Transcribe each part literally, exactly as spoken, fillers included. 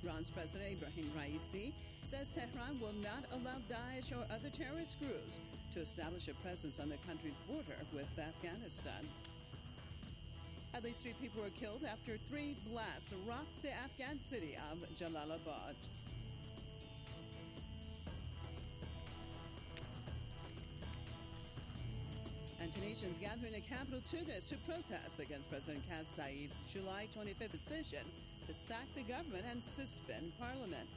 Iran's President Ebrahim Raisi says Tehran will not allow Daesh or other terrorist groups to establish a presence on the country's border with Afghanistan. At least three people were killed after three blasts rocked the Afghan city of Jalalabad. And Tunisians gather in the capital Tunis to protest against President Kais Saied's July twenty-fifth decision to sack the government and suspend parliament.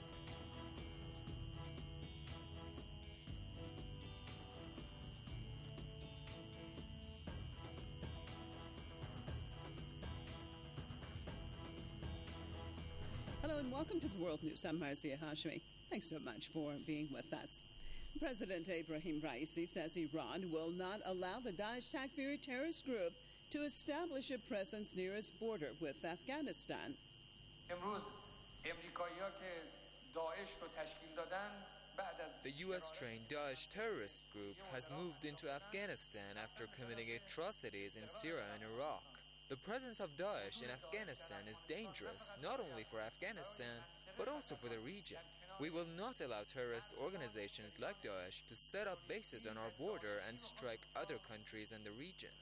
Hello and welcome to the World News. I'm Marzieh Hashmi. Thanks so much for being with us. President Ebrahim Raisi says Iran will not allow the Daesh Takfiri terrorist group to establish a presence near its border with Afghanistan. The U S-trained Daesh terrorist group has moved into Afghanistan after committing atrocities in Syria and Iraq. The presence of Daesh in Afghanistan is dangerous not only for Afghanistan, but also for the region. We will not allow terrorist organizations like Daesh to set up bases on our border and strike other countries in the region.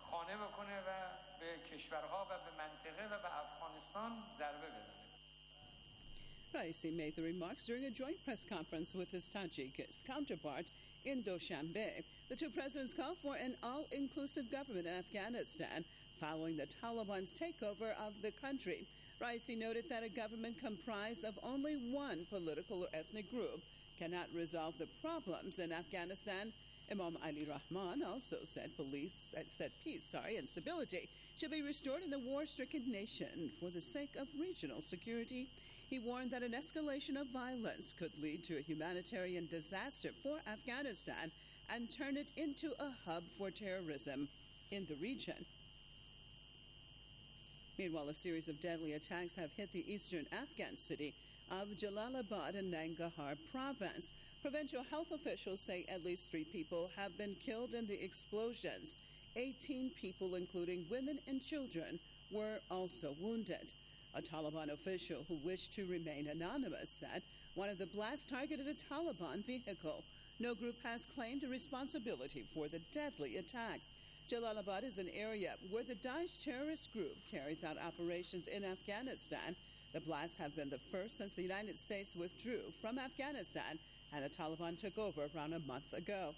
Raisi made the remarks during a joint press conference with his Tajik counterpart in Dushanbe. The two presidents called for an all-inclusive government in Afghanistan following the Taliban's takeover of the country. Raisi noted that a government comprised of only one political or ethnic group cannot resolve the problems in Afghanistan. Imam Ali Rahman also said police said peace, sorry, and stability should be restored in the war-stricken nation for the sake of regional security. He warned that an escalation of violence could lead to a humanitarian disaster for Afghanistan and turn it into a hub for terrorism in the region. Meanwhile, a series of deadly attacks have hit the eastern Afghan city of Jalalabad in Nangarhar province. Provincial health officials say at least three people have been killed in the explosions. eighteen people, including women and children, were also wounded. A Taliban official who wished to remain anonymous said one of the blasts targeted a Taliban vehicle. No group has claimed responsibility for the deadly attacks. Jalalabad is an area where the Daesh terrorist group carries out operations in Afghanistan. The blasts have been the first since the United States withdrew from Afghanistan and the Taliban took over around a month ago.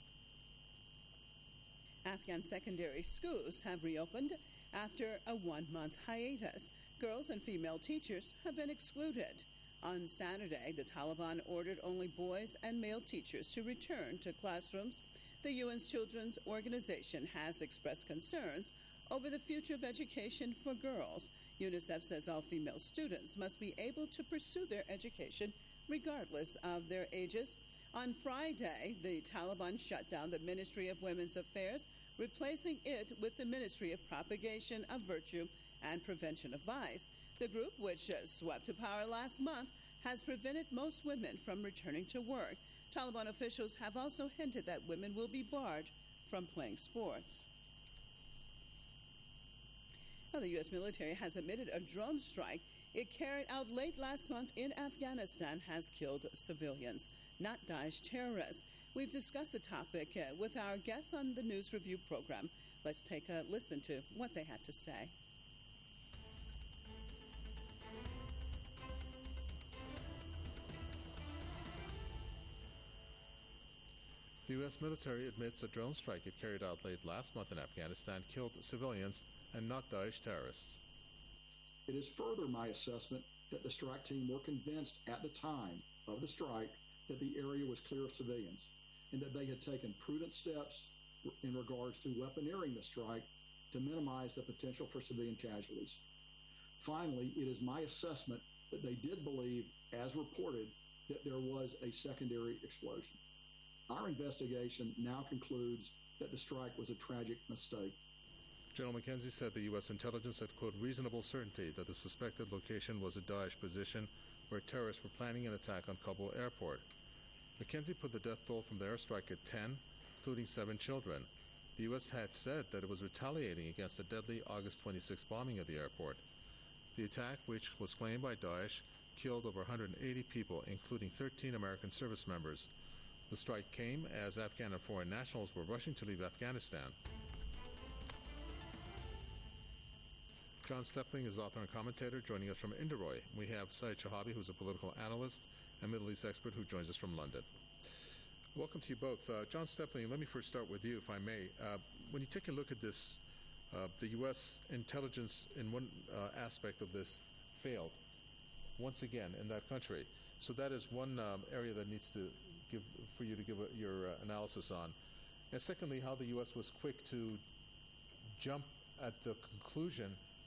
Afghan secondary schools have reopened after a one-month hiatus. Girls and female teachers have been excluded. On Saturday, the Taliban ordered only boys and male teachers to return to classrooms. The U N's Children's Organization has expressed concerns over the future of education for girls. UNICEF says all female students must be able to pursue their education regardless of their ages. On Friday, the Taliban shut down the Ministry of Women's Affairs, replacing it with the Ministry of Propagation of Virtue and Prevention of Vice. The group, which uh, swept to power last month, has prevented most women from returning to work. Taliban officials have also hinted that women will be barred from playing sports. Now, the U S military has admitted a drone strike it carried out late last month in Afghanistan has killed civilians, not Daesh terrorists. We've discussed the topic uh, with our guests on the News Review program. Let's take a listen to what they had to say. The U S military admits a drone strike it carried out late last month in Afghanistan killed civilians and not Daesh terrorists. It is further my assessment that the strike team were convinced at the time of the strike that the area was clear of civilians and that they had taken prudent steps in regards to weaponeering the strike to minimize the potential for civilian casualties. Finally, it is my assessment that they did believe, as reported, that there was a secondary explosion. Our investigation now concludes that the strike was a tragic mistake. General McKenzie said the U S intelligence had, quote, reasonable certainty that the suspected location was a Daesh position where terrorists were planning an attack on Kabul airport. McKenzie put the death toll from the airstrike at ten, including seven children. The U S had said that it was retaliating against the deadly August twenty-sixth bombing of the airport. The attack, which was claimed by Daesh, killed over one hundred eighty people, including thirteen American service members. The strike came as Afghan and foreign nationals were rushing to leave Afghanistan. John Stepling is author and commentator, joining us from Inderoy. We have Saeed Shahabi, who's a political analyst and Middle East expert, who joins us from London. Welcome to you both. Uh, John Stepling, let me first start with you, if I may. Uh, when you take a look at this, uh, the U S intelligence in one uh, aspect of this failed once again in that country. So that is one um, area that needs to give for you to give a, your uh, analysis on. And secondly, how the U S was quick to jump at the conclusion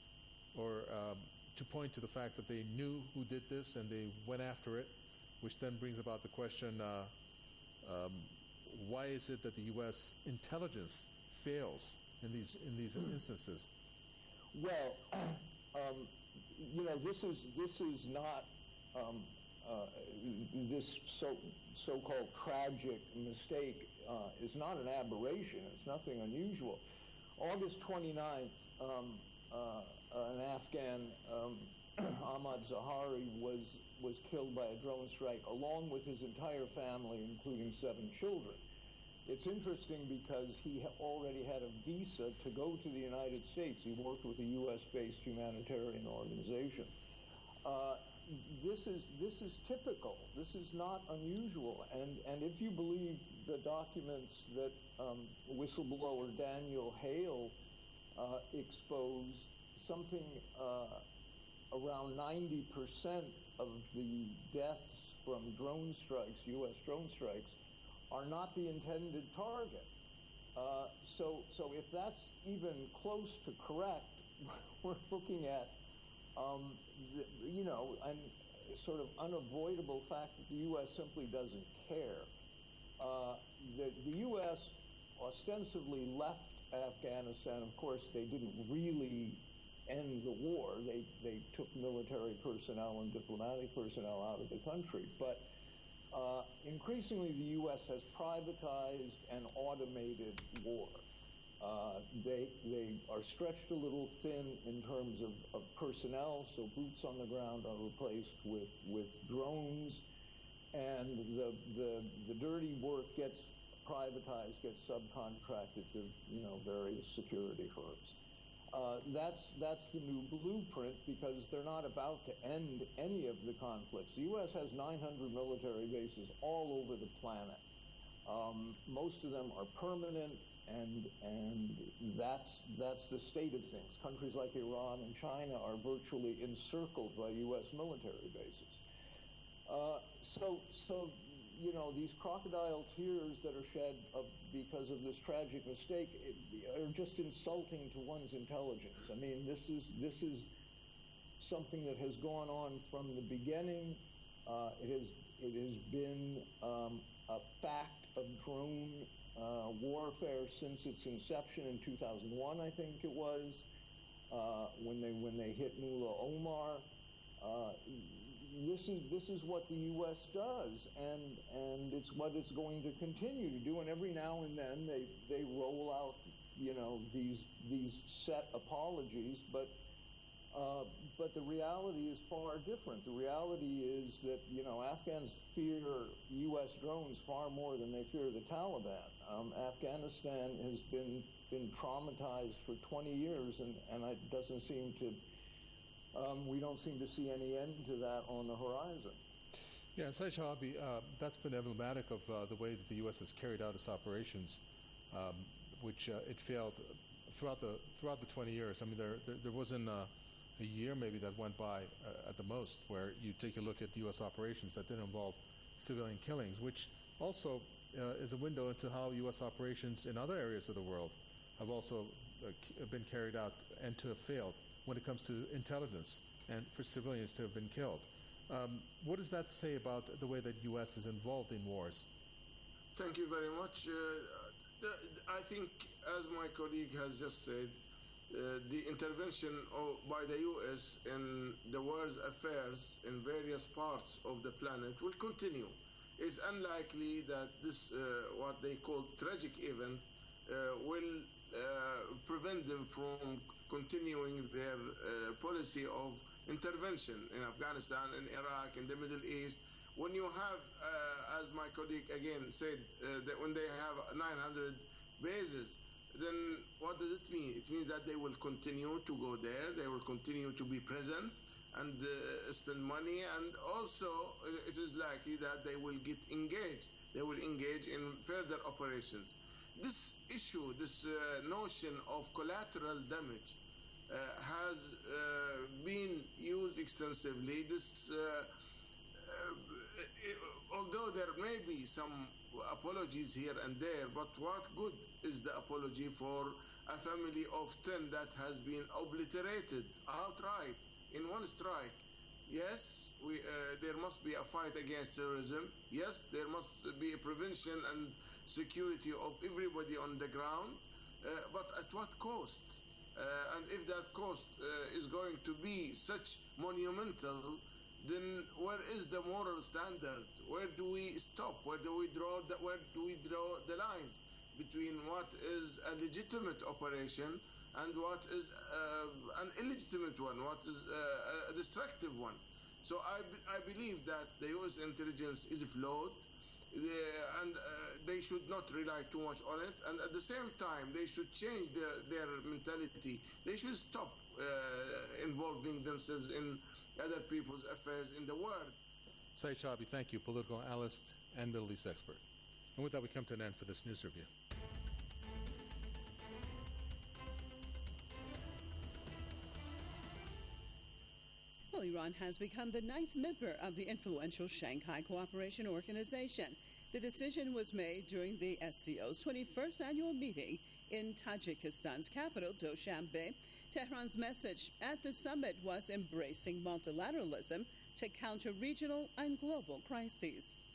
or um, to point to the fact that they knew who did this and they went after it, which then brings about the question, uh, um, why is it that the U S intelligence fails in these in these mm. instances? Well, um, you know, this is this is not um, uh, this so so-called tragic mistake uh, is not an aberration. It's nothing unusual. August twenty-ninth, um, uh, an Afghan, um, Ahmad Zahari, was was killed by a drone strike, along with his entire family, including seven children. It's interesting because he ha- already had a visa to go to the United States. He worked with a U S-based humanitarian organization. Uh, this is this is typical. This is not unusual. And and if you believe the documents that um, whistleblower Daniel Hale uh, exposed, something uh, around ninety percent of the deaths from drone strikes, U S drone strikes, are not the intended target. Uh, so, so if that's even close to correct, we're looking at, um, the, you know, a sort of unavoidable fact that the U S simply doesn't care. Uh, the, the U S ostensibly left Afghanistan. Of course, they didn't really end the war. They they took military personnel and diplomatic personnel out of the country. But uh, increasingly, the U S has privatized and automated war. Uh, they they are stretched a little thin in terms of, of personnel, so boots on the ground are replaced with, with drones, and the, the the dirty work gets privatized, gets subcontracted to, you know, various security firms. Uh, that's that's the new blueprint, because they're not about to end any of the conflicts. The U S has nine hundred military bases all over the planet. Um, most of them are permanent, and and that's that's the state of things. Countries like Iran and China are virtually encircled by U S military bases. Uh, so so. You know, these crocodile tears that are shed of, because of this tragic mistake are just insulting to one's intelligence. I mean, this is this is something that has gone on from the beginning. Uh, it has it has been um, a fact of drone uh, warfare since its inception in two thousand one, I think it was, uh, when they when they hit Mullah Omar. Uh, This is this is what the U S does, and and it's what it's going to continue to do. And every now and then they they roll out, you know, these these set apologies, but uh, but the reality is far different. The reality is that, you know, Afghans fear U S drones far more than they fear the Taliban. Um, Afghanistan has been been traumatized for twenty years, and and it doesn't seem to. Um, we don't seem to see any end to that on the horizon. Yeah, Saeed Shahabi, uh, that's been emblematic of uh, the way that the U S has carried out its operations, um, which uh, it failed throughout the throughout the twenty years. I mean, there there, there wasn't uh, a year maybe that went by uh, at the most where you take a look at U S operations that didn't involve civilian killings, which also uh, is a window into how U S operations in other areas of the world have also uh, been carried out and to have failed when it comes to intelligence and for civilians to have been killed. Um, what does that say about the way that U S is involved in wars? Thank you very much. Uh, the, I think, as my colleague has just said, uh, the intervention of, by the U S in the world's affairs in various parts of the planet will continue. It's unlikely that this, uh, what they call tragic event, uh, will uh, prevent them from continuing their uh, policy of intervention in Afghanistan, in Iraq, in the Middle East. When you have, uh, as my colleague again said, uh, that when they have nine hundred bases, then what does it mean? It means that they will continue to go there, they will continue to be present and uh, spend money, and also uh, it is likely that they will get engaged. They will engage in further operations. This issue, this uh, notion of collateral damage uh, has uh, been used extensively. This, uh, uh, although there may be some apologies here and there, but what good is the apology for a family of ten that has been obliterated outright in one strike? Yes, we, uh, there must be a fight against terrorism. Yes, there must be a prevention and security of everybody on the ground, uh, but at what cost? Uh, and if that cost uh, is going to be such monumental, then where is the moral standard? Where do we stop? Where do we draw the, where do we draw the lines between what is a legitimate operation and what is uh, an illegitimate one, what is uh, a destructive one? So I, I believe that the U S intelligence is flawed, uh, and uh, they should not rely too much on it. And at the same time, they should change their, their mentality. They should stop uh, involving themselves in other people's affairs in the world. Saeed Shahbi, thank you, political analyst and Middle East expert. And with that, we come to an end for this news review. Well, Iran has become the ninth member of the influential Shanghai Cooperation Organization. The decision was made during the S C O's twenty-first annual meeting in Tajikistan's capital, Dushanbe. Tehran's message at the summit was embracing multilateralism to counter regional and global crises.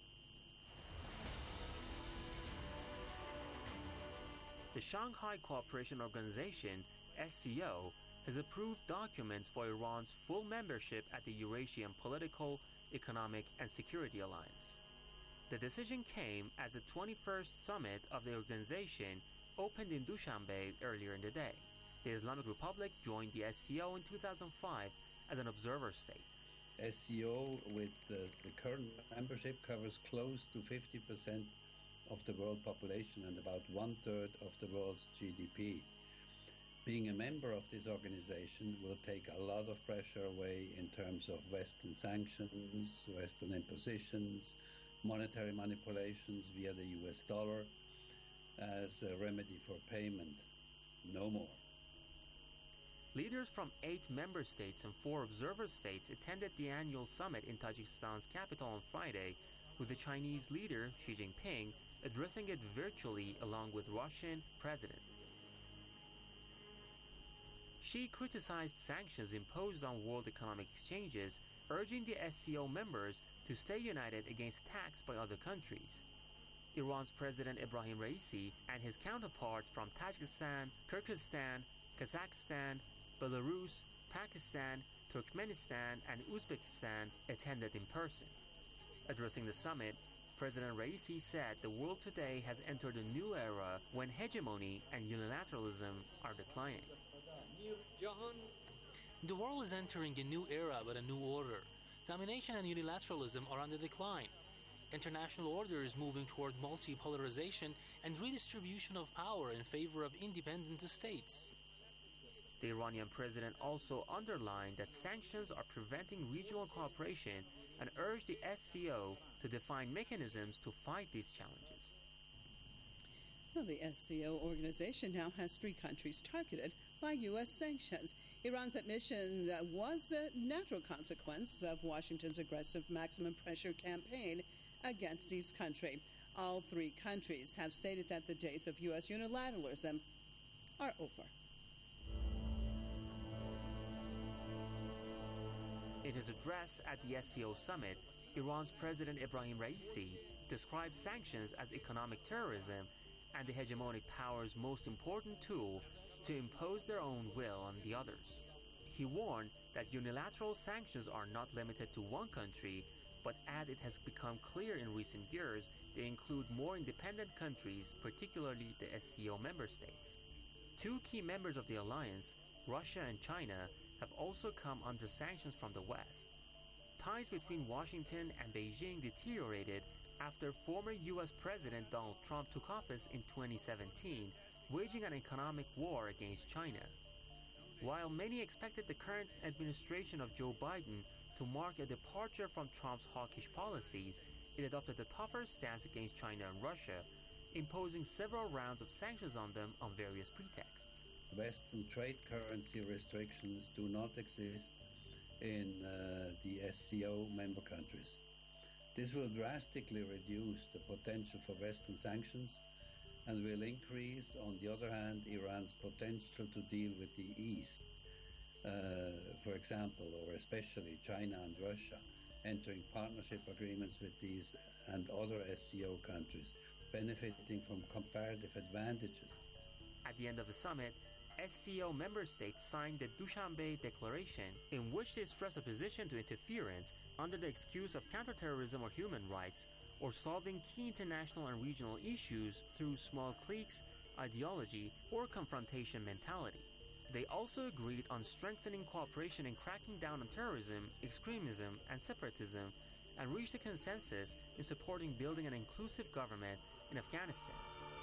The Shanghai Cooperation Organization, S C O, has approved documents for Iran's full membership at the Eurasian Political, Economic, and Security Alliance. The decision came as the twenty-first summit of the organization opened in Dushanbe earlier in the day. The Islamic Republic joined the S C O in two thousand five as an observer state. S C O, with uh, the current membership, covers close to fifty percent of the world population and about one-third of the world's G D P. Being a member of this organization will take a lot of pressure away in terms of Western sanctions, Western impositions, monetary manipulations via the U S dollar as a remedy for payment. No more. Leaders from eight member states and four observer states attended the annual summit in Tajikistan's capital on Friday, with the Chinese leader Xi Jinping addressing it virtually along with Russian President. Xi criticized sanctions imposed on world economic exchanges, urging the S C O members to stay united against attacks by other countries. Iran's President Ebrahim Raisi and his counterparts from Tajikistan, Kyrgyzstan, Kazakhstan, Belarus, Pakistan, Turkmenistan, and Uzbekistan attended in person. Addressing the summit, President Raisi said the world today has entered a new era when hegemony and unilateralism are declining. The world is entering a new era but a new order. Domination and unilateralism are on the decline. International order is moving toward multipolarization and redistribution of power in favor of independent states. The Iranian president also underlined that sanctions are preventing regional cooperation and urged the S C O to define mechanisms to fight these challenges. Well, the S C O organization now has three countries targeted by U S sanctions. Iran's admission uh, was a natural consequence of Washington's aggressive maximum pressure campaign against each country. All three countries have stated that the days of U S unilateralism are over. In his address at the S C O summit, Iran's President Ebrahim Raisi described sanctions as economic terrorism and the hegemonic power's most important tool to impose their own will on the others. He warned that unilateral sanctions are not limited to one country, but as it has become clear in recent years, they include more independent countries, particularly the S C O member states. Two key members of the alliance, Russia and China, have also come under sanctions from the West. Ties between Washington and Beijing deteriorated after former U S President Donald Trump took office in twenty seventeen, waging an economic war against China. While many expected the current administration of Joe Biden to mark a departure from Trump's hawkish policies, it adopted a tougher stance against China and Russia, imposing several rounds of sanctions on them on various pretexts. Western trade currency restrictions do not exist in uh, the S C O member countries. This will drastically reduce the potential for Western sanctions and will increase, on the other hand, Iran's potential to deal with the East, uh, for example, or especially China and Russia, entering partnership agreements with these and other S C O countries, benefiting from comparative advantages. At the end of the summit, S C O member states signed the Dushanbe Declaration, in which they stress opposition to interference under the excuse of counterterrorism or human rights, or solving key international and regional issues through small cliques, ideology, or confrontation mentality. They also agreed on strengthening cooperation in cracking down on terrorism, extremism, and separatism, and reached a consensus in supporting building an inclusive government in Afghanistan.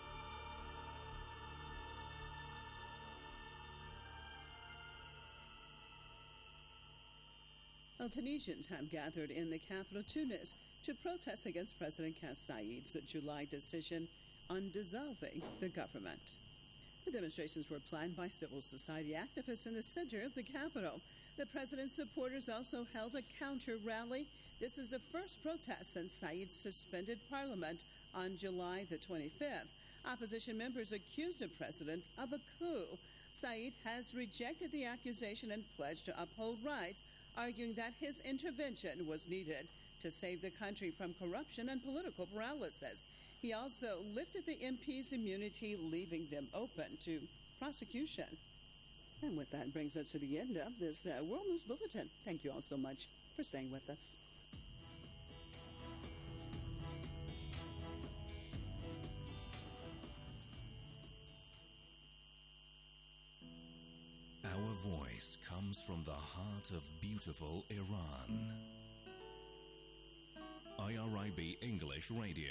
Well, Tunisians have gathered in the capital, Tunis, to protest against President Kais Saied's July decision on dissolving the government. The demonstrations were planned by civil society activists in the center of the capital. The president's supporters also held a counter rally. This is the first protest since Saied suspended parliament on July the twenty-fifth. Opposition members accused the president of a coup. Saied has rejected the accusation and pledged to uphold rights, arguing that his intervention was needed to save the country from corruption and political paralysis. He also lifted the M P's immunity, leaving them open to prosecution. And with that brings us to the end of this uh, World News Bulletin. Thank you all so much for staying with us. Our voice comes from the heart of beautiful Iran. I R I B English Radio.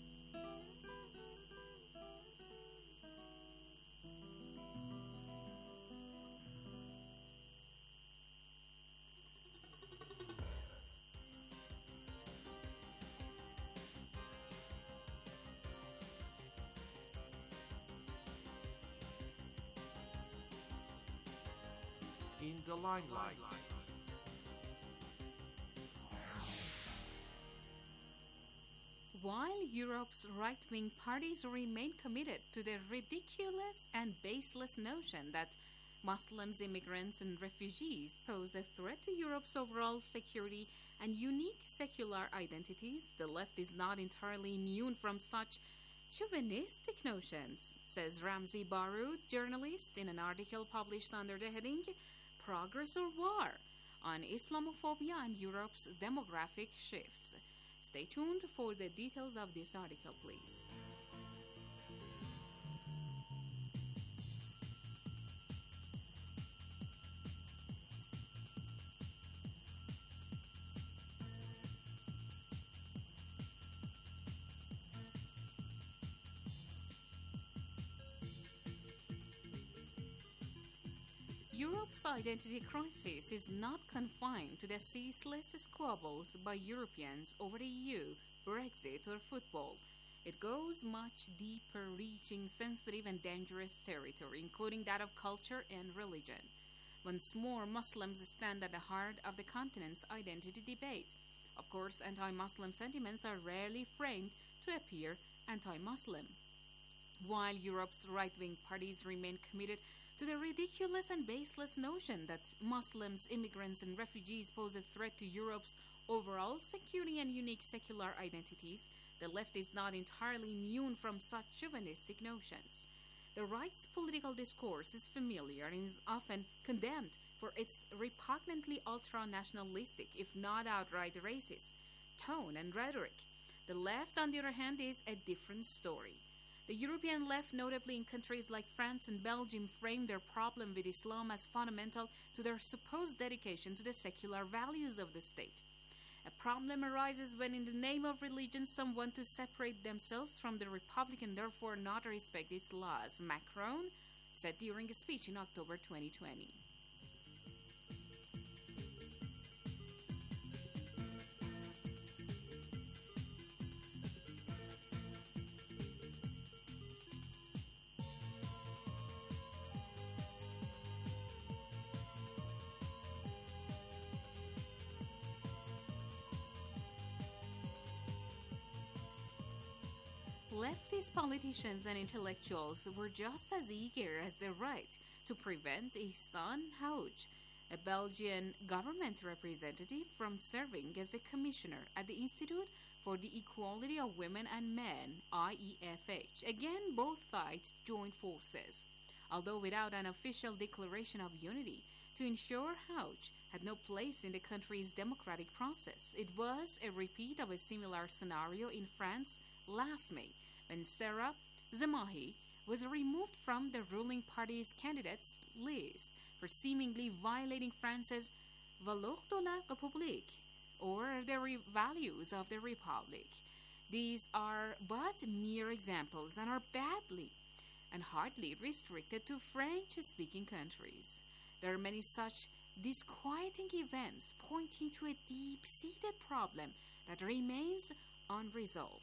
In the limelight. While Europe's right-wing parties remain committed to the ridiculous and baseless notion that Muslims, immigrants, and refugees pose a threat to Europe's overall security and unique secular identities, the left is not entirely immune from such chauvinistic notions, says Ramzi Baroud, journalist, in an article published under the heading Progress or War on Islamophobia and Europe's Demographic Shifts. Stay tuned for the details of this article, please. Europe's identity crisis is not confined to the ceaseless squabbles by Europeans over the E U, Brexit, or football. It goes much deeper, reaching sensitive and dangerous territory, including that of culture and religion. Once more, Muslims stand at the heart of the continent's identity debate. Of course, anti-Muslim sentiments are rarely framed to appear anti-Muslim. While Europe's right-wing parties remain committed to the ridiculous and baseless notion that Muslims, immigrants, and refugees pose a threat to Europe's overall security and unique secular identities, the left is not entirely immune from such chauvinistic notions. The right's political discourse is familiar and is often condemned for its repugnantly ultra-nationalistic, if not outright racist, tone and rhetoric. The left, on the other hand, is a different story. The European left, notably in countries like France and Belgium, framed their problem with Islam as fundamental to their supposed dedication to the secular values of the state. A problem arises when, in the name of religion, some want to separate themselves from the Republic and therefore not respect its laws, Macron said during a speech in October twenty twenty. Leftist politicians and intellectuals were just as eager as the right to prevent Ihsan Hauch, a Belgian government representative, from serving as a commissioner at the Institute for the Equality of Women and Men, I E F H. Again, both sides joined forces, although without an official declaration of unity, to ensure Hauch had no place in the country's democratic process. It was a repeat of a similar scenario in France last May, when Sarah Zemahi was removed from the ruling party's candidates list for seemingly violating France's Valeurs de la République, or the re- values of the Republic. These are but mere examples and are badly and hardly restricted to French-speaking countries. There are many such disquieting events pointing to a deep-seated problem that remains unresolved.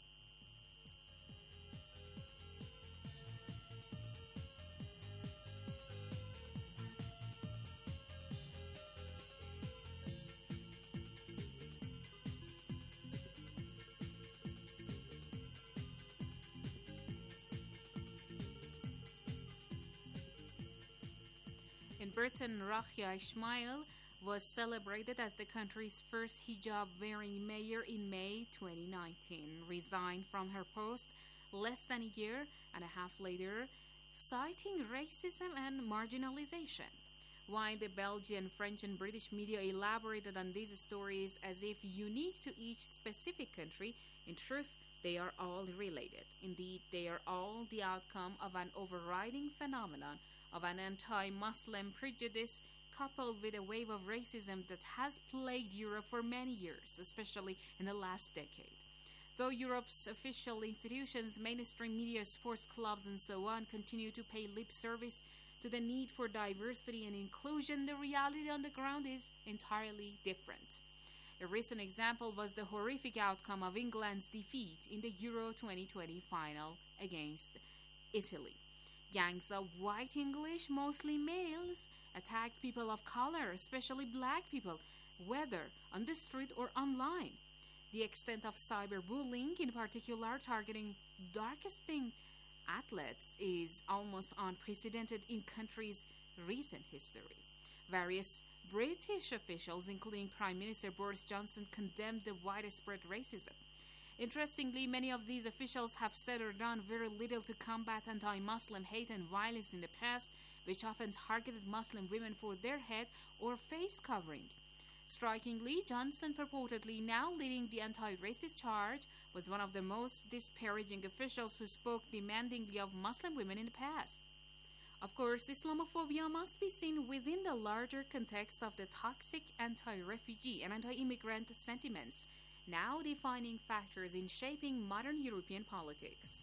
In Britain, Rahia Ismail was celebrated as the country's first hijab-wearing mayor in May twenty nineteen, resigned from her post less than a year and a half later, citing racism and marginalization. While the Belgian, French, and British media elaborated on these stories as if unique to each specific country, in truth, they are all related. Indeed, they are all the outcome of an overriding phenomenon of an anti-Muslim prejudice coupled with a wave of racism that has plagued Europe for many years, especially in the last decade. Though Europe's official institutions, mainstream media, sports clubs, and so on continue to pay lip service to the need for diversity and inclusion, the reality on the ground is entirely different. A recent example was the horrific outcome of England's defeat in the Euro twenty twenty final against Italy. Gangs of white English, mostly males, attacked people of color, especially black people, whether on the street or online. The extent of cyberbullying, in particular targeting dark-skinned athletes, is almost unprecedented in country's recent history. Various British officials, including Prime Minister Boris Johnson, condemned the widespread racism. Interestingly, many of these officials have said or done very little to combat anti-Muslim hate and violence in the past, which often targeted Muslim women for their head or face covering. Strikingly, Johnson, purportedly now leading the anti-racist charge, was one of the most disparaging officials who spoke demandingly of Muslim women in the past. Of course, Islamophobia must be seen within the larger context of the toxic anti-refugee and anti-immigrant sentiments, now defining factors in shaping modern European politics.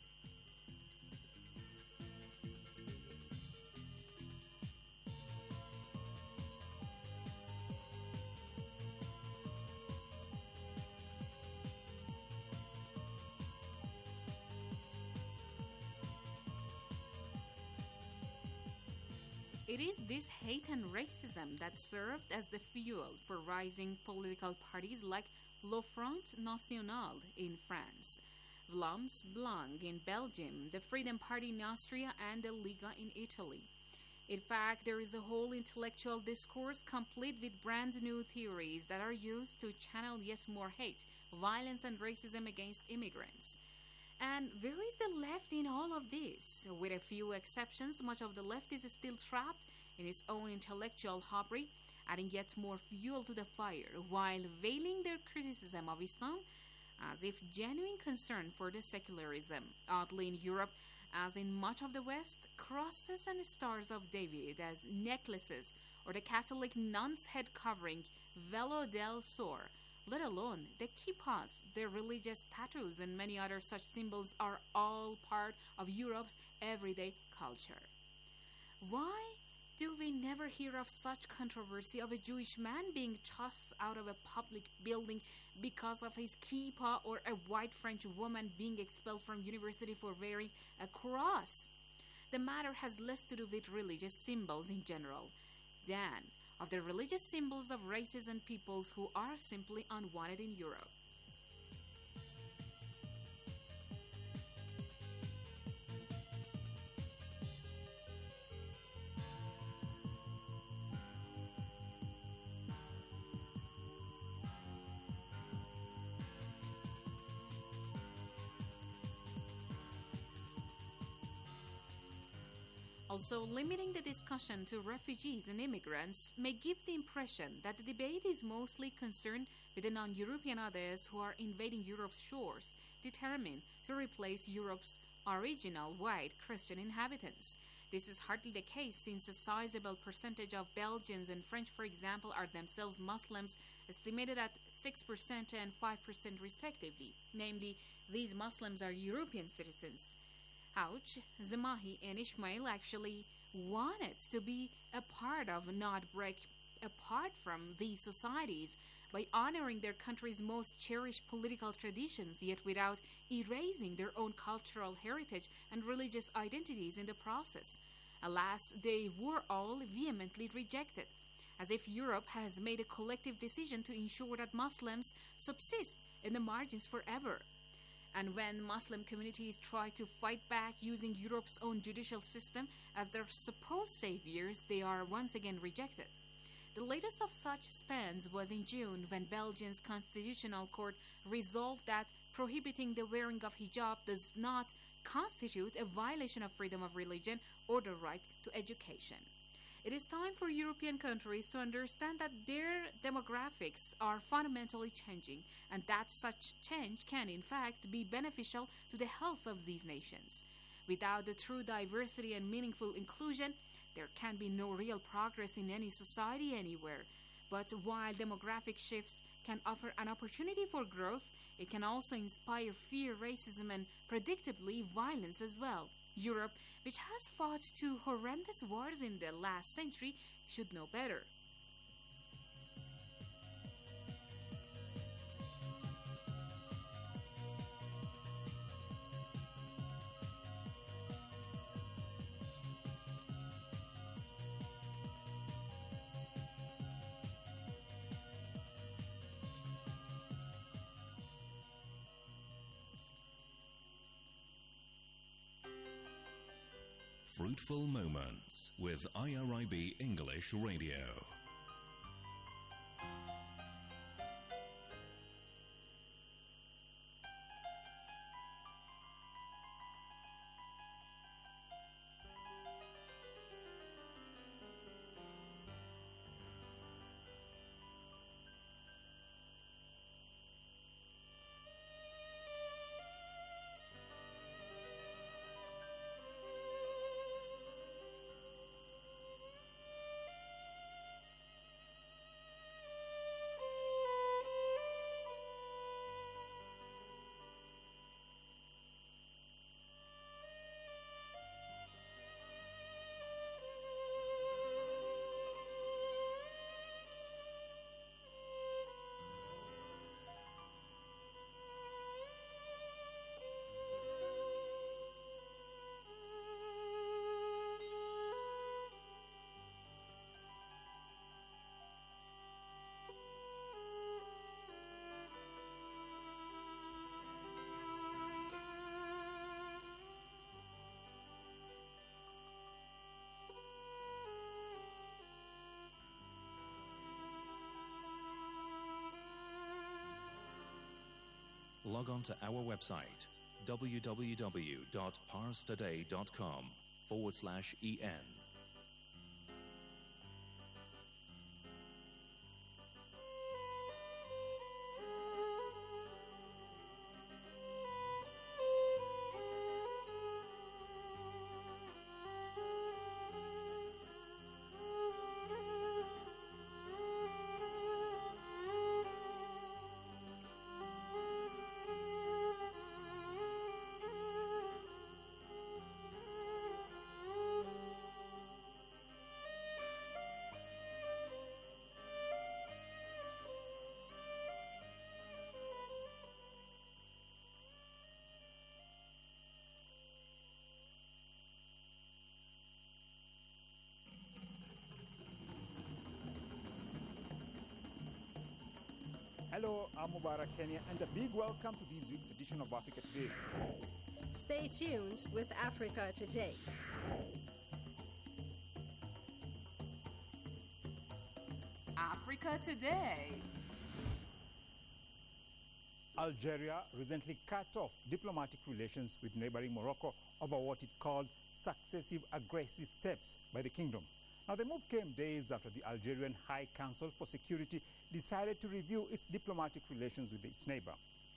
It is this hate and racism that served as the fuel for rising political parties like Le Front National in France, Vlaams Belang in Belgium, the Freedom Party in Austria, and the Liga in Italy. In fact, there is a whole intellectual discourse complete with brand new theories that are used to channel yet more hate, violence, and racism against immigrants. And where is the left in all of this? With a few exceptions, much of the left is still trapped in its own intellectual hobby, adding yet more fuel to the fire, while veiling their criticism of Islam as if genuine concern for the secularism. Oddly, in Europe, as in much of the West, crosses and stars of David as necklaces or the Catholic nun's head covering, velo del sor, let alone the kippas, the religious tattoos, and many other such symbols are all part of Europe's everyday culture. Why do we never hear of such controversy of a Jewish man being tossed out of a public building because of his kippah, or a white French woman being expelled from university for wearing a cross? The matter has less to do with religious symbols in general than of the religious symbols of races and peoples who are simply unwanted in Europe. Also, limiting the discussion to refugees and immigrants may give the impression that the debate is mostly concerned with the non-European others who are invading Europe's shores, determined to replace Europe's original white Christian inhabitants. This is hardly the case, since a sizable percentage of Belgians and French, for example, are themselves Muslims, estimated at six percent and five percent respectively. Namely, these Muslims are European citizens. Ouch, Zamahi and Ismail actually wanted to be a part of, not break apart from, these societies by honoring their country's most cherished political traditions, yet without erasing their own cultural heritage and religious identities in the process. Alas, they were all vehemently rejected, as if Europe has made a collective decision to ensure that Muslims subsist in the margins forever. And when Muslim communities try to fight back using Europe's own judicial system as their supposed saviors, they are once again rejected. The latest of such spans was in June, when Belgium's constitutional court resolved that prohibiting the wearing of hijab does not constitute a violation of freedom of religion or the right to education. It is time for European countries to understand that their demographics are fundamentally changing, and that such change can, in fact, be beneficial to the health of these nations. Without the true diversity and meaningful inclusion, there can be no real progress in any society anywhere. But while demographic shifts can offer an opportunity for growth, it can also inspire fear, racism, and predictably violence as well. Europe, which has fought two horrendous wars in the last century, should know better. Fruitful Moments with I R I B English Radio. Log on to our website, www.parstoday.com forward slash en. Hello, I'm Mubarak Kenya, and a big welcome to this week's edition of Africa Today. Stay tuned with Africa Today. Africa Today. Algeria recently cut off diplomatic relations with neighboring Morocco over what it called successive aggressive steps by the kingdom. Now, the move came days after the Algerian High Council for Security decided to review its diplomatic relations with its neighbor.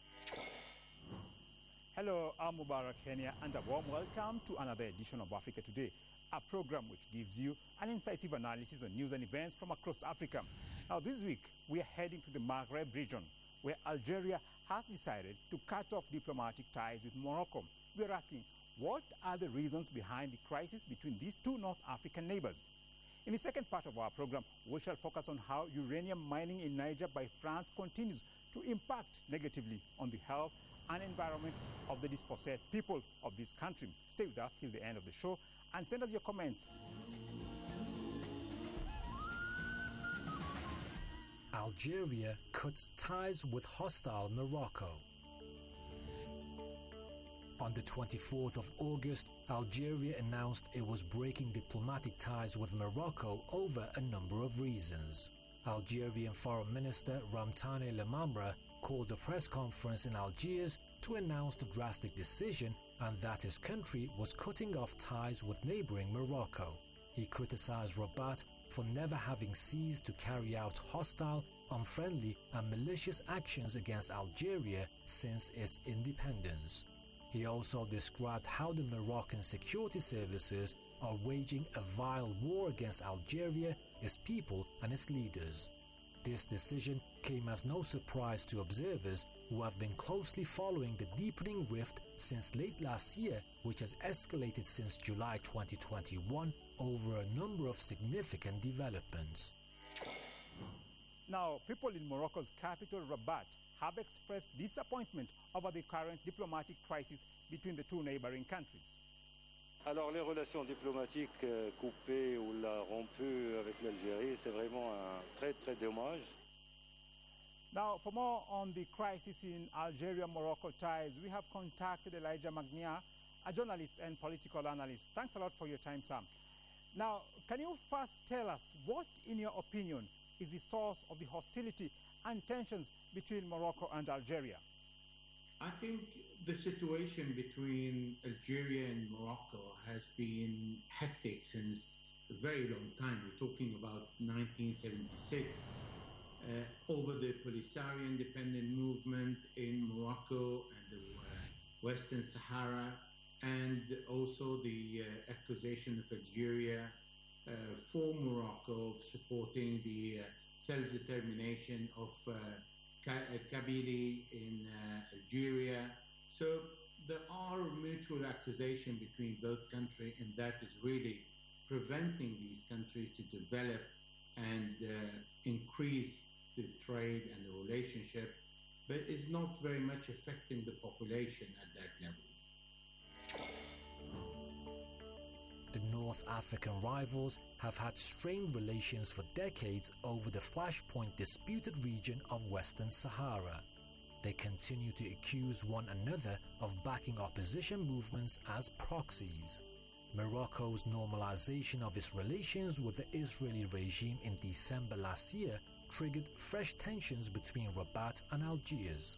Hello, I'm Mubarak Kenya, and a warm welcome to another edition of Africa Today, a program which gives you an incisive analysis on news and events from across Africa. Now, this week, we are heading to the Maghreb region, where Algeria has decided to cut off diplomatic ties with Morocco. We are asking, what are the reasons behind the crisis between these two North African neighbors? In the second part of our program, we shall focus on how uranium mining in Niger by France continues to impact negatively on the health and environment of the dispossessed people of this country. Stay with us till the end of the show and send us your comments. Algeria cuts ties with hostile Morocco. On the twenty-fourth of August, Algeria announced it was breaking diplomatic ties with Morocco over a number of reasons. Algerian Foreign Minister Ramtane Lamamra called a press conference in Algiers to announce the drastic decision and that his country was cutting off ties with neighboring Morocco. He criticized Rabat for never having ceased to carry out hostile, unfriendly and malicious actions against Algeria since its independence. He also described how the Moroccan security services are waging a vile war against Algeria, its people and its leaders. This decision came as no surprise to observers who have been closely following the deepening rift since late last year, which has escalated since July twenty twenty-one over a number of significant developments. Now, people in Morocco's capital, Rabat, have expressed disappointment over the current diplomatic crisis between the two neighboring countries. Alors, les relations diplomatiques euh, coupées ou la rompue avec l'Algérie, c'est vraiment un très très dommage. Now, for more on the crisis in Algeria-Morocco ties, we have contacted Elijah Magnia, a journalist and political analyst. Thanks a lot for your time, Sam. Now, can you first tell us what, in your opinion, is the source of the hostility and tensions between Morocco and Algeria? I think the situation between Algeria and Morocco has been hectic since a very long time. We're talking about nineteen seventy-six, uh, over the Polisario independent movement in Morocco and the uh, Western Sahara, and also the uh, accusation of Algeria uh, for Morocco of supporting the uh, self-determination of uh, Kabylie in uh, Algeria. So there are mutual accusations between both countries, and that is really preventing these countries to develop and uh, increase the trade and the relationship, but it's not very much affecting the population at that level. The North African rivals have had strained relations for decades over the flashpoint disputed region of Western Sahara. They continue to accuse one another of backing opposition movements as proxies. Morocco's normalization of its relations with the Israeli regime in December last year triggered fresh tensions between Rabat and Algiers.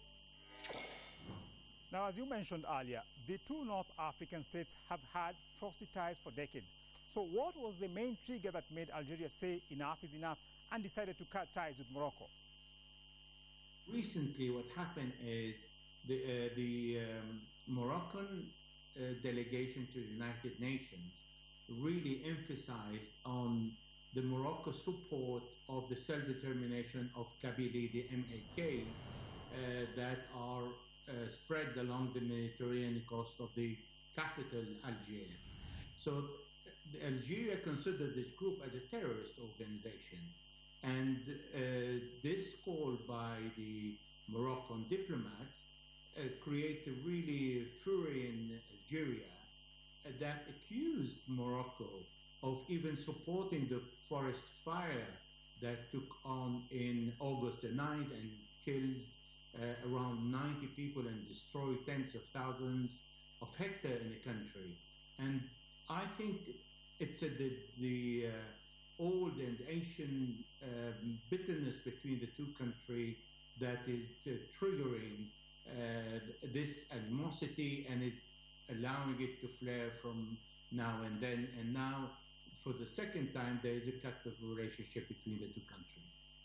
Now, as you mentioned earlier, the two North African states have had frosty ties for decades. So what was the main trigger that made Algeria say enough is enough and decided to cut ties with Morocco? Recently, what happened is the, uh, the um, Moroccan uh, delegation to the United Nations really emphasized on the Morocco support of the self-determination of Kabylie, the M A K, uh, that are uh, spread along the Mediterranean coast of the capital, Algiers. So uh, Algeria considered this group as a terrorist organization. And uh, this call by the Moroccan diplomats uh, created a really fury in Algeria uh, that accused Morocco of even supporting the forest fire that took on in August the ninth and kills uh, around ninety people and destroys tens of thousands of hectares in the country. And I think it's a, the, the uh, old and ancient uh, bitterness between the two countries that is uh, triggering uh, this animosity and is allowing it to flare from now and then. And now, for the second time, there is a cut of relationship between the two countries.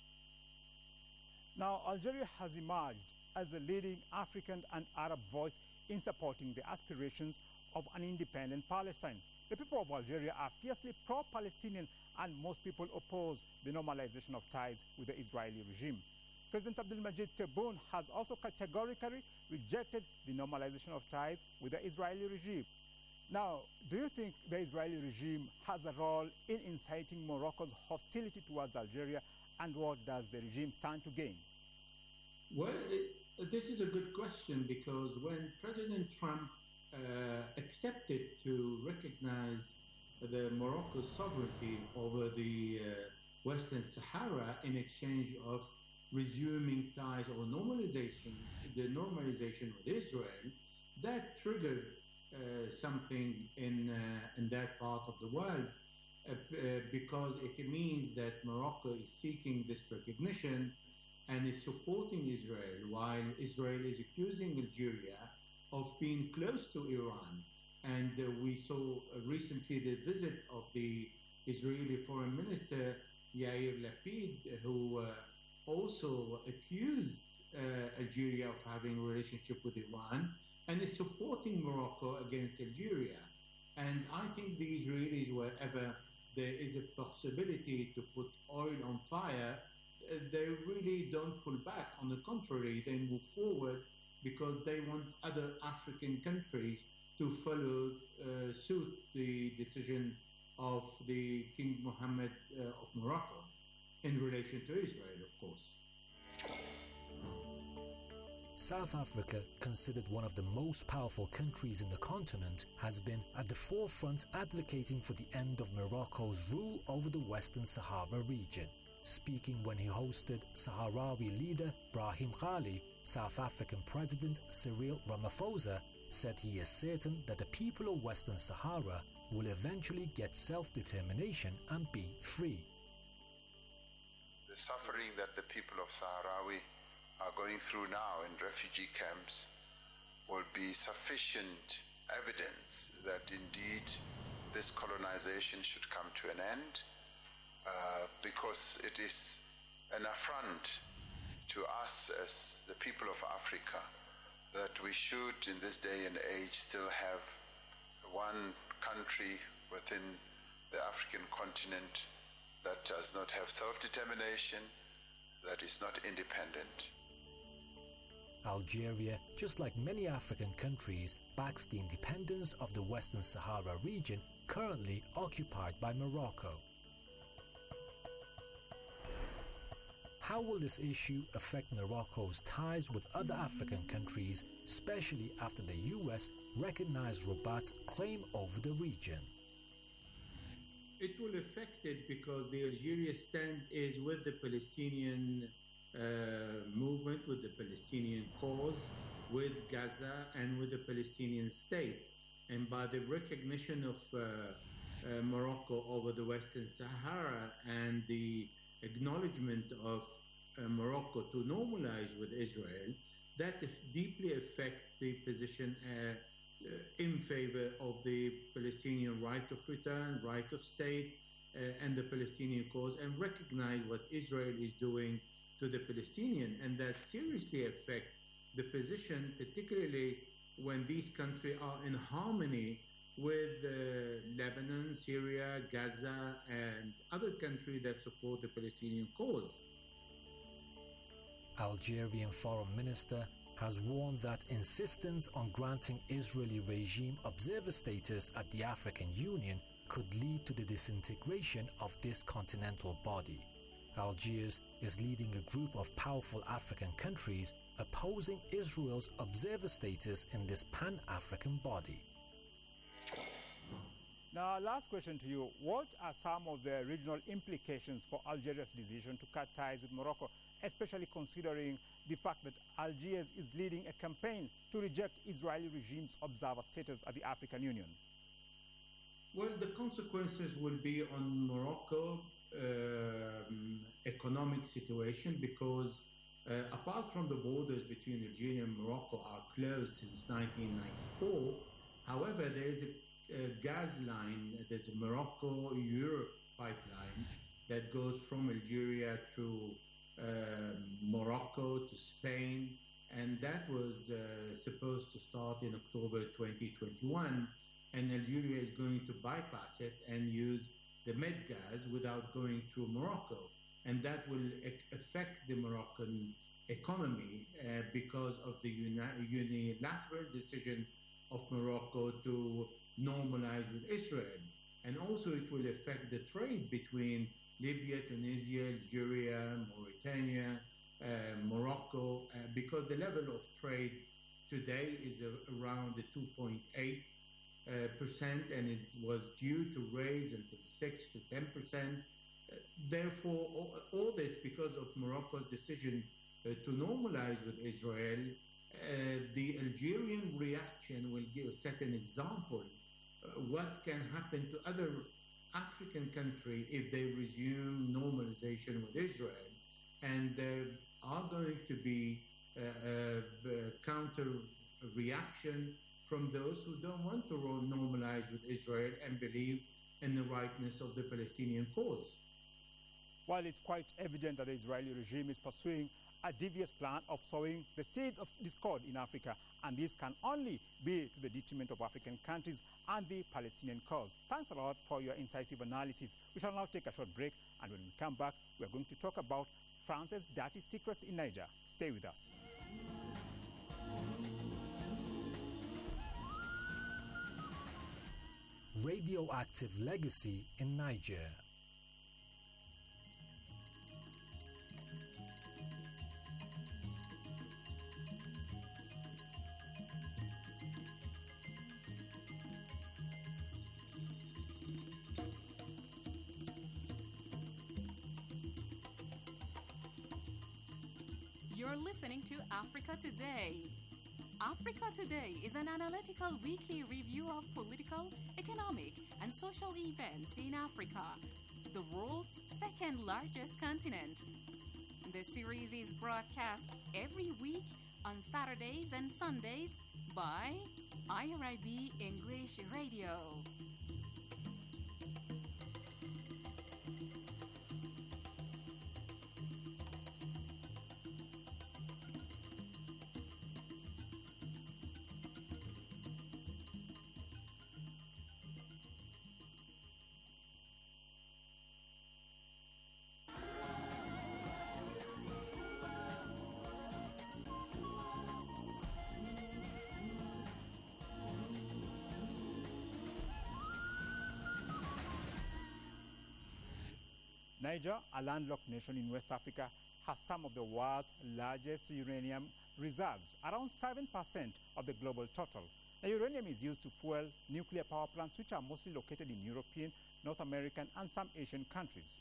Now, Algeria has emerged as a leading African and Arab voice in supporting the aspirations of an independent Palestine. The people of Algeria are fiercely pro-Palestinian, and most people oppose the normalization of ties with the Israeli regime. President Abdelmadjid Tebboune has also categorically rejected the normalization of ties with the Israeli regime. Now, do you think the Israeli regime has a role in inciting Morocco's hostility towards Algeria, and what does the regime stand to gain? Well, it, this is a good question, because when President Trump uh, accepted to recognize the Morocco's sovereignty over the uh, Western Sahara in exchange of resuming ties or normalization, the normalization with Israel, that triggered uh, something in uh, in that part of the world, uh, uh, because it means that Morocco is seeking this recognition and is supporting Israel, while Israel is accusing Algeria of being close to Iran. And uh, we saw uh, recently the visit of the Israeli Foreign Minister Yair Lapid, who uh, also accused uh, Algeria of having a relationship with Iran and is supporting Morocco against Algeria. And I think the Israelis, wherever there is a possibility to put oil on fire, uh, they really don't pull back. On the contrary, they move forward because they want other African countries to follow uh, suit the decision of the King Mohammed uh, of Morocco in relation to Israel, of course. South Africa, considered one of the most powerful countries in the continent, has been at the forefront advocating for the end of Morocco's rule over the Western Sahara region. Speaking when he hosted Sahrawi leader Brahim Ghali, South African President Cyril Ramaphosa said he is certain that the people of Western Sahara will eventually get self-determination and be free. The suffering that the people of Sahrawi are going through now in refugee camps will be sufficient evidence that indeed this colonization should come to an end, uh, because it is an affront to us as the people of Africa that we should in this day and age still have one country within the African continent that does not have self-determination, that is not independent. Algeria, just like many African countries, backs the independence of the Western Sahara region currently occupied by Morocco. How will this issue affect Morocco's ties with other African countries, especially after the U S recognized Rabat's claim over the region? It will affect it because the Algeria stand is with the Palestinian uh, movement, with the Palestinian cause, with Gaza, and with the Palestinian state. And by the recognition of uh, uh, Morocco over the Western Sahara and the acknowledgement of uh, Morocco to normalize with Israel, that deeply affects the position uh, uh, in favor of the Palestinian right of return, right of state, uh, and the Palestinian cause, and recognize what Israel is doing to the Palestinian, and that seriously affect the position, particularly when these countries are in harmony with uh, Lebanon, Syria, Gaza, and other countries that support the Palestinian cause. Algerian Foreign Minister has warned that insistence on granting Israeli regime observer status at the African Union could lead to the disintegration of this continental body. Algiers is leading a group of powerful African countries opposing Israel's observer status in this pan-African body. Now, last question to you. What are some of the regional implications for Algeria's decision to cut ties with Morocco, especially considering the fact that Algiers is leading a campaign to reject Israeli regime's observer status at the African Union? Well, the consequences will be on Morocco um, economic situation because uh, apart from the borders between Algeria and Morocco are closed since nineteen ninety-four, however, there is a, a gas line, there's a Morocco-Europe pipeline that goes from Algeria through um, Morocco to Spain, and that was uh, supposed to start in October twenty twenty-one, and Algeria is going to bypass it and use the Med gas without going through Morocco, and that will e- affect the Moroccan economy uh, because of the uni- unilateral decision of Morocco to normalize with Israel. And also it will affect the trade between Libya, Tunisia, Algeria, Mauritania, uh, Morocco, uh, because the level of trade today is uh, around the two point eight uh, percent and it was due to raise until six to ten percent. Uh, therefore, all, all this because of Morocco's decision uh, to normalize with Israel. Uh, the Algerian reaction will give, set an example uh, what can happen to other African countries if they resume normalization with Israel, and there are going to be uh, uh, counter reaction from those who don't want to normalize with Israel and believe in the rightness of the Palestinian cause. While it's quite evident that the Israeli regime is pursuing a devious plan of sowing the seeds of discord in Africa, and this can only be to the detriment of African countries and the Palestinian cause. Thanks a lot for your incisive analysis. We shall now take a short break, and when we come back, we are going to talk about France's dirty secrets in Niger. Stay with us. Radioactive legacy in Niger. You're listening to Africa Today. Africa Today is an analytical weekly review of political, economic, and social events in Africa, the world's second largest continent. The series is broadcast every week on Saturdays and Sundays by I R I B English Radio. Niger, a landlocked nation in West Africa, has some of the world's largest uranium reserves, around seven percent of the global total. The uranium is used to fuel nuclear power plants, which are mostly located in European, North American, and some Asian countries.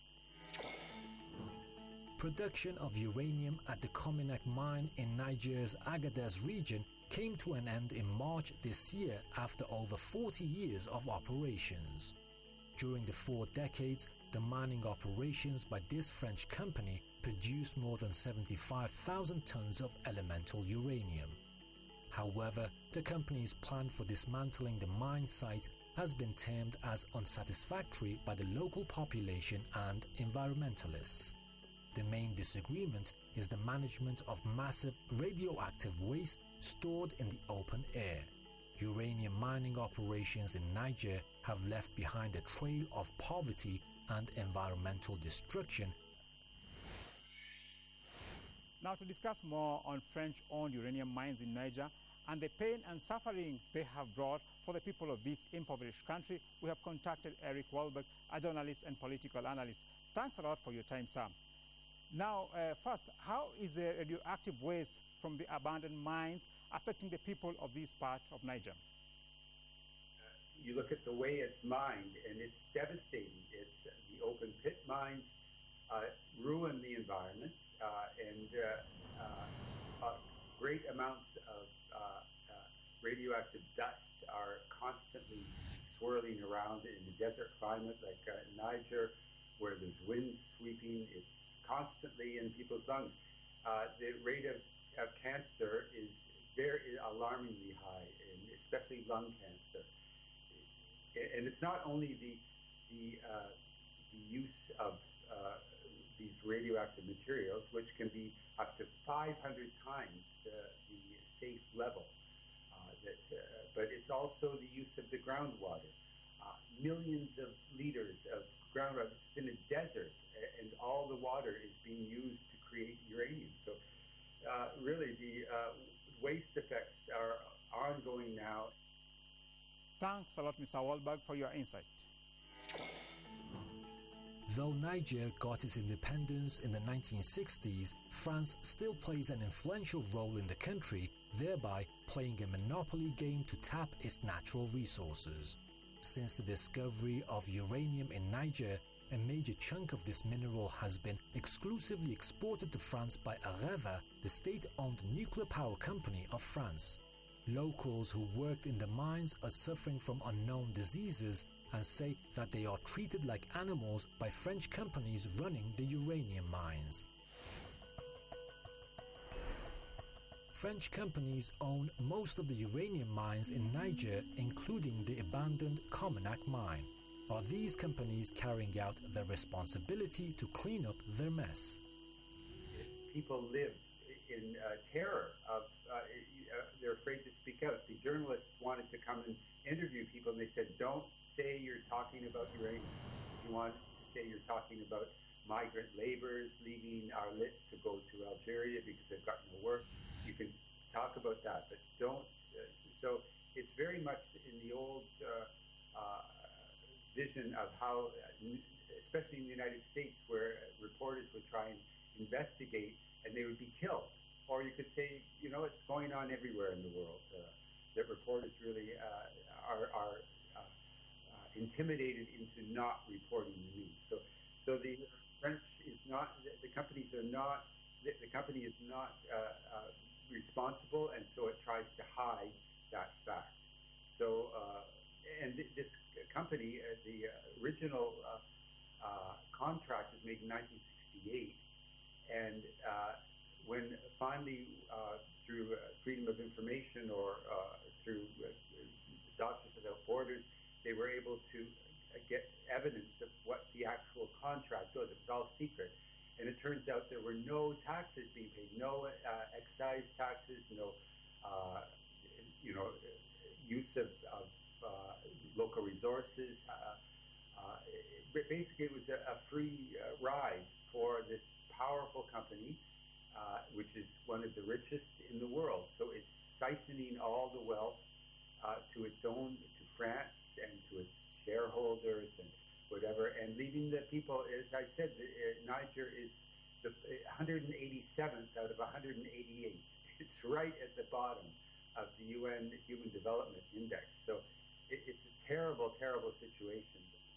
Production of uranium at the Cominak mine in Niger's Agadez region came to an end in March this year after over forty years of operations. During the four decades, the mining operations by this French company produced more than seventy-five thousand tons of elemental uranium. However, the company's plan for dismantling the mine site has been termed as unsatisfactory by the local population and environmentalists. The main disagreement is the management of massive radioactive waste stored in the open air. Uranium mining operations in Niger have left behind a trail of poverty and environmental destruction. Now, to discuss more on French-owned uranium mines in Niger and the pain and suffering they have brought for the people of this impoverished country, we have contacted Eric Wahlberg, a journalist and political analyst. Thanks a lot for your time, Sam. Now, uh, first, how is the radioactive waste from the abandoned mines affecting the people of this part of Niger? You look at the way it's mined, and it's devastating. It's uh, the open pit mines uh, ruin the environment, uh, and uh, uh, uh, great amounts of uh, uh, radioactive dust are constantly swirling around in a desert climate like uh, Niger, where there's winds sweeping. It's constantly in people's lungs. Uh, the rate of, of cancer is very alarmingly high, and especially lung cancer. And it's not only the the, uh, the use of uh, these radioactive materials, which can be up to five hundred times the, the safe level. Uh, that, uh, but it's also the use of the groundwater. Uh, millions of liters of groundwater. It's in a desert, and all the water is being used to create uranium. So uh, really, the uh, waste effects are ongoing now. Thanks a lot, Mister Wahlberg, for your insight. Though Niger got its independence in the nineteen sixties, France still plays an influential role in the country, thereby playing a monopoly game to tap its natural resources. Since the discovery of uranium in Niger, a major chunk of this mineral has been exclusively exported to France by Areva, the state-owned nuclear power company of France. Locals who worked in the mines are suffering from unknown diseases and say that they are treated like animals by French companies running the uranium mines. French companies own most of the uranium mines in Niger, including the abandoned Cominac mine. Are these companies carrying out their responsibility to clean up their mess? People live in uh, terror of, uh, uh, they're afraid to speak out. The journalists wanted to come and interview people, and they said, don't say you're talking about uranium. You want to say you're talking about migrant laborers leaving Arlit to go to Algeria because they've got no work. You can talk about that, but don't. Uh, so it's very much in the old uh, uh, vision of how, especially in the United States, where reporters would try and investigate and they would be killed. Or you could say, you know, it's going on everywhere in the world, uh, that reporters really uh, are, are uh, uh, intimidated into not reporting the news. So, so the French is not, the, the companies are not, the, the company is not uh, uh, responsible, and so it tries to hide that fact. So, uh, and th- this company, uh, the original uh, uh, contract was made in nineteen sixty-eight, and uh, when finally, uh, through uh, Freedom of Information or uh, through uh, Doctors Without Borders, they were able to uh, get evidence of what the actual contract was. It was all secret. And it turns out there were no taxes being paid, no uh, excise taxes, no, uh, you know, use of, of uh, local resources. Uh, uh, it, basically, it was a, a free uh, ride for this powerful company, uh, which is one of the richest in the world. So it's siphoning all the wealth uh, to its own, to France and to its shareholders and whatever, and leaving the people, as I said, the, uh, Niger is the one hundred eighty-seventh out of one hundred eighty-eight. It's right at the bottom of the U N Human Development Index. So it, it's a terrible, terrible situation.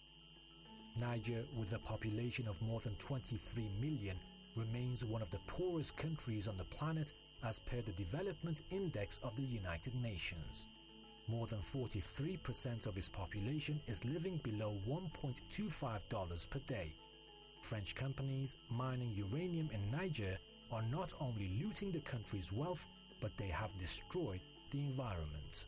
Niger, with a population of more than twenty-three million, remains one of the poorest countries on the planet as per the Development Index of the United Nations. More than forty-three percent of its population is living below one point two five dollars per day. French companies mining uranium in Niger are not only looting the country's wealth, but they have destroyed the environment.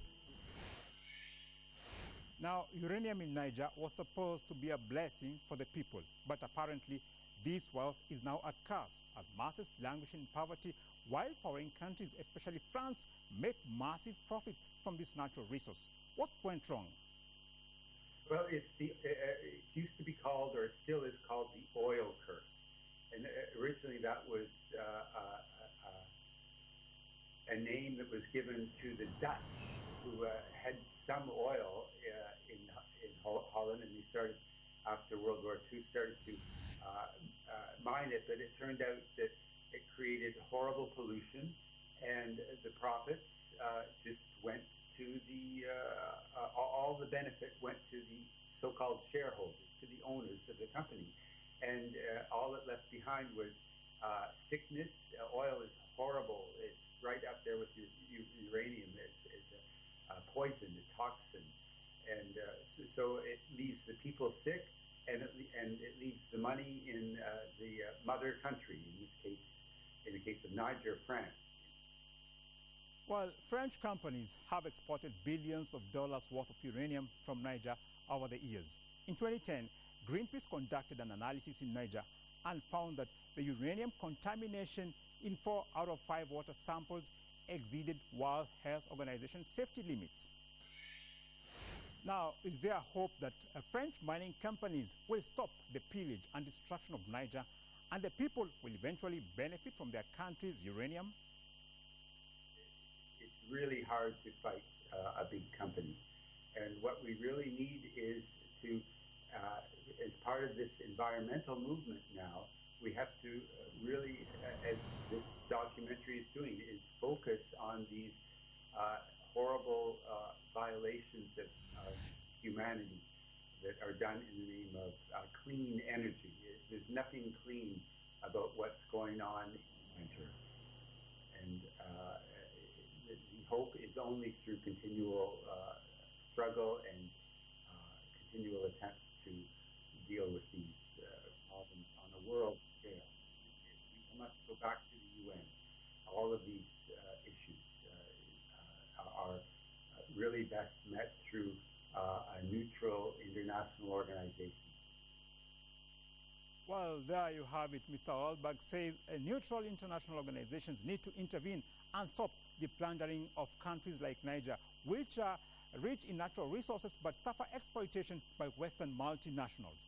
Now, uranium in Niger was supposed to be a blessing for the people, but apparently this wealth is now at cost as masses languish in poverty, while foreign countries, especially France, make massive profits from this natural resource. What went wrong? Well, it's the uh, it used to be called, or it still is called, the oil curse. And uh, originally that was uh, uh, uh, a name that was given to the Dutch, who uh, had some oil uh, in in Holland, and they started, after World War Two, started to uh, uh, mine it, but it turned out that it created horrible pollution, and the profits uh, just went to the, uh, uh, all the benefit went to the so-called shareholders, to the owners of the company. and uh, all it left behind was uh, sickness. Uh, oil is horrible. It's right up there with u- u- uranium. It's, it's a, a poison, a toxin, and uh, so, so it leaves the people sick, and it, and it leaves the money in uh, the uh, mother country. In this case, in the case of Niger, France. Well, French companies have exported billions of dollars worth of uranium from Niger over the years. In twenty ten, Greenpeace conducted an analysis in Niger and found that the uranium contamination in four out of five water samples exceeded World Health Organization safety limits. Now, is there hope that uh, French mining companies will stop the pillage and destruction of Niger, and the people will eventually benefit from their country's uranium? It's really hard to fight uh, a big company. And what we really need is to, uh, as part of this environmental movement now, we have to uh, really, uh, as this documentary is doing, is focus on these uh, horrible uh, violations of uh, humanity that are done in the name of uh, clean energy. There's nothing clean about what's going on in winter. And uh, the, the hope is only through continual uh, struggle and uh, continual attempts to deal with these uh, problems on a world scale. We must go back to the U N. All of these uh, issues uh, uh, are really best met through uh, a neutral international organization. Well, there you have it. Mister Olberg says uh, neutral international organizations need to intervene and stop the plundering of countries like Niger, which are rich in natural resources but suffer exploitation by Western multinationals.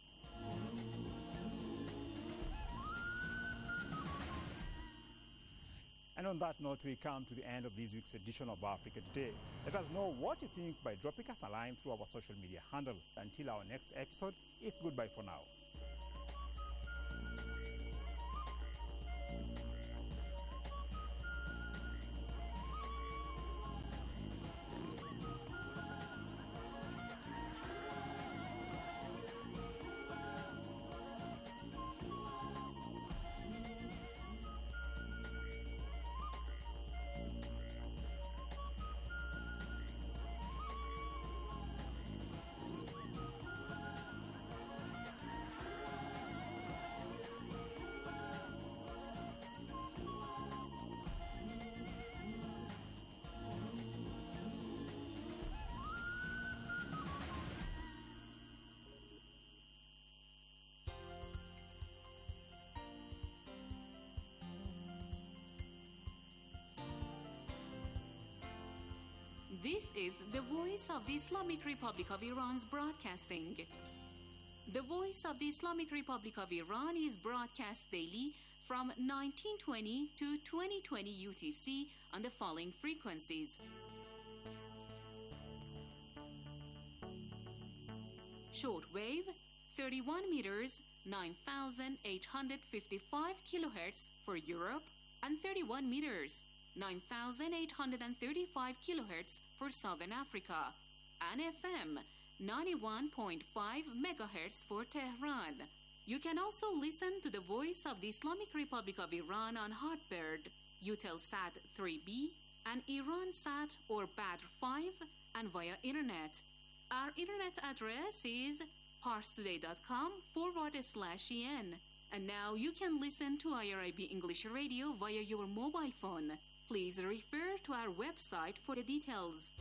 And on that note, we come to the end of this week's edition of Africa Today. Let us know what you think by dropping us a line through our social media handle. Until our next episode, it's goodbye for now. This is the Voice of the Islamic Republic of Iran's broadcasting. The Voice of the Islamic Republic of Iran is broadcast daily from nineteen twenty to twenty twenty U T C on the following frequencies. Shortwave, thirty-one meters, nine thousand eight hundred fifty-five kilohertz for Europe, and thirty-one meters, nine thousand eight hundred thirty-five kilohertz for Southern Africa, and F M, ninety-one point five megahertz for Tehran. You can also listen to the Voice of the Islamic Republic of Iran on Hotbird, Eutelsat three B, and IranSat or Badr five, and via Internet. Our Internet address is parstoday.com forward slash en. And now you can listen to I R I B English Radio via your mobile phone. Please refer to our website for the details.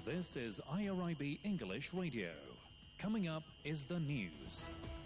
This is I R I B English Radio. Coming up is the news.